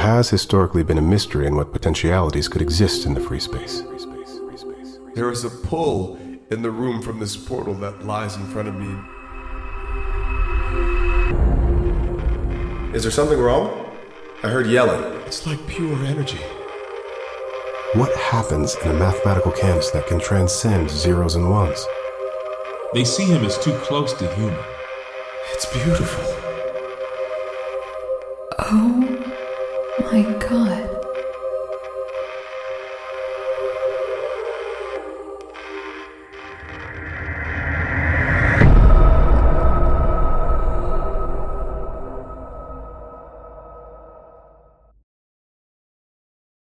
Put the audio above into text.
has historically been a mystery in what potentialities could exist in the free space. There is a pull in the room from this portal that lies in front of me. Is there something wrong? I heard yelling. It's like pure energy. What happens in a mathematical canvas that can transcend zeros and ones? They see him as too close to human. It's beautiful. Oh my God.